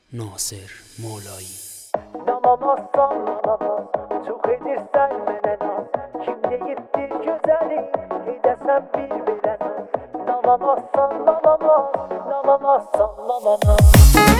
Nasir Molai. Namamazsan namamaz, çok edirsen mənə naz. Kim deyibdir gözəlim, edəsən bir belə naz. Namamazsan namamaz, namamazsan namamaz.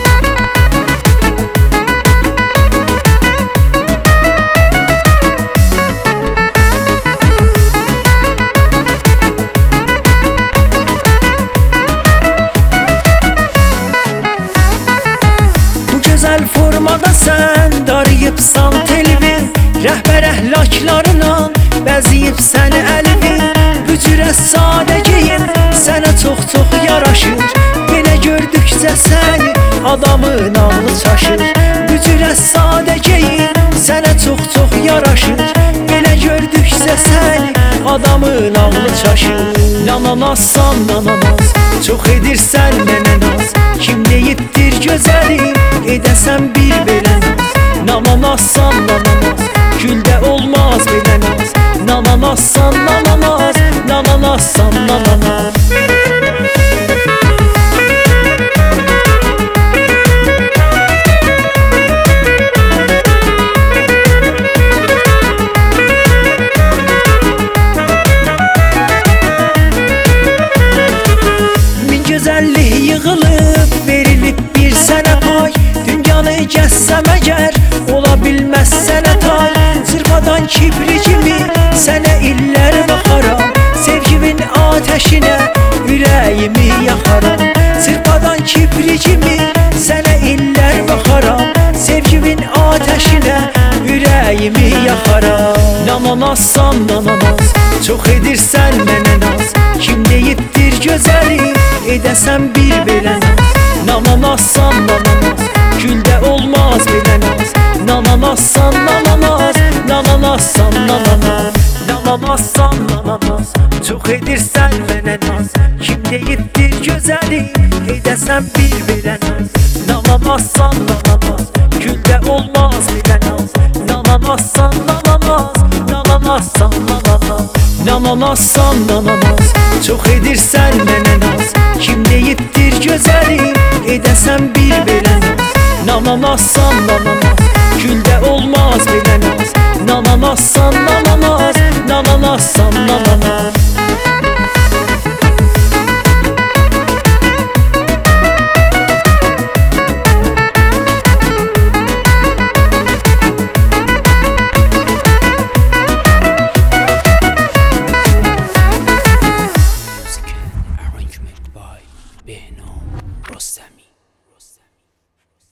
Güzel formada sen darıyıpsan telvi, rəhbər əhlaklarına bəziyibsən əlvi. Bücürə sadə geyim sənə çox yaraşır, belə gördükcə səni adamın ağlı çaşır. Bücürə sadə geyim sənə çox yaraşır, belə gördükcə səni adamın ağlı çaşır. Nananazsan nananaz, çox edirsən mənə naz. Kim deyibdir gözəlim, edəsən bir belə naz. Namanazsan namanaz, güldə olmaz belə naz. Namanazsan namanaz, namanazsan namanaz. Min gözəllik yığılıb, verilib bir sənə pay. Dünyanı gəzsəm əgər, ola bilməz sənə tay. Zırvadan kibri kimi sənə illər baxaram, sevgimin ateşinə ürəyimi yaxaram. Zırvadan kibri kimi sənə illər baxaram, sevgimin ateşinə ürəyimi yaxaram. Nananazsan nananaz, çox edirsən mənə naz. Kim deyibdir gözəlim, edəsən bir belə naz. Namanazsan namanaz, güldə olmaz belə naz. Namanazsan namanaz, namanazsan namanaz. Namanazsan namanaz, çox edirsən mənə naz. Kim deyibdir gözəlim, edəsən bir belə naz. Namanazsan namanaz, güldə olmaz belə naz. Namanazsan namanaz, namanazsan namanaz. Namanazsan namanaz, çox edirsən mənə naz. Kim deyibdir gözəlim, edəsən bir belə naz. Namanazsan namanaz, güldə olmaz belə naz. Namanazsan namanaz, namanazsan namanaz.